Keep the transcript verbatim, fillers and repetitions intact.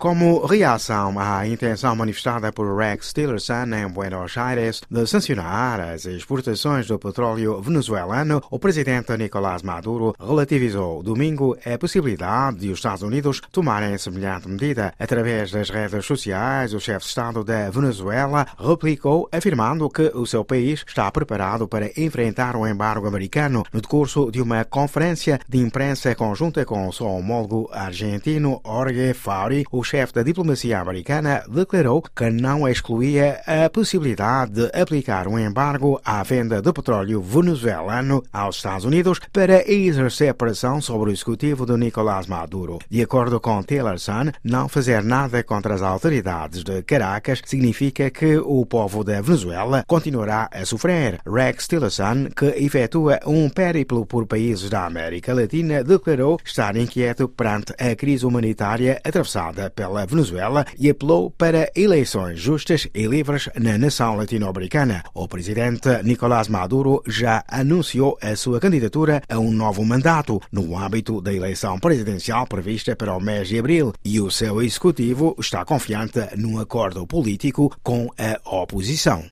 Como reação à intenção manifestada por Rex Tillerson em Buenos Aires de sancionar as exportações do petróleo venezuelano, o presidente Nicolás Maduro relativizou domingo a possibilidade de os Estados Unidos tomarem semelhante medida. Através das redes sociais, o chefe de Estado da Venezuela replicou afirmando que o seu país está preparado para enfrentar o embargo americano. No decurso de uma conferência de imprensa conjunta com o seu homólogo argentino Jorge Fauri, o chefe da diplomacia americana declarou que não excluía a possibilidade de aplicar um embargo à venda de petróleo venezuelano aos Estados Unidos para exercer pressão sobre o executivo de Nicolás Maduro. De acordo com Tillerson, não fazer nada contra as autoridades de Caracas significa que o povo da Venezuela continuará a sofrer. Rex Tillerson, que efetua um périplo por países da América Latina, declarou estar inquieto perante a crise humanitária atravessada pela Venezuela e apelou para eleições justas e livres na nação latino-americana. O presidente Nicolás Maduro já anunciou a sua candidatura a um novo mandato no âmbito da eleição presidencial prevista para o mês de abril e o seu executivo está confiante num acordo político com a oposição.